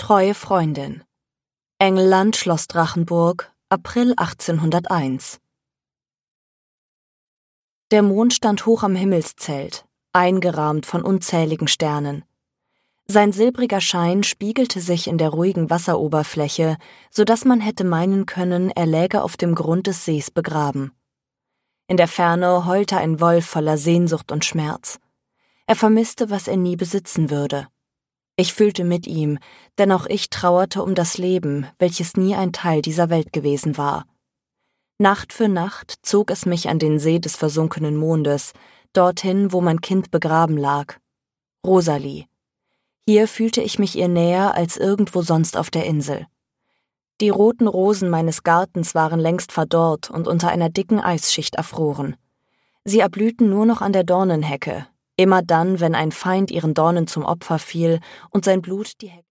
Treue Freundin. Engelland, Schloss Drachenburg, April 1801. Der Mond stand hoch am Himmelszelt, eingerahmt von unzähligen Sternen. Sein silbriger Schein spiegelte sich in der ruhigen Wasseroberfläche, so dass man hätte meinen können, er läge auf dem Grund des Sees begraben. In der Ferne heulte ein Wolf voller Sehnsucht und Schmerz. Er vermisste, was er nie besitzen würde. Ich fühlte mit ihm, denn auch ich trauerte um das Leben, welches nie ein Teil dieser Welt gewesen war. Nacht für Nacht zog es mich an den See des versunkenen Mondes, dorthin, wo mein Kind begraben lag. Rosalie. Hier fühlte ich mich ihr näher als irgendwo sonst auf der Insel. Die roten Rosen meines Gartens waren längst verdorrt und unter einer dicken Eisschicht erfroren. Sie erblühten nur noch an der Dornenhecke, immer dann, wenn ein Feind ihren Dornen zum Opfer fiel und sein Blut die Hecke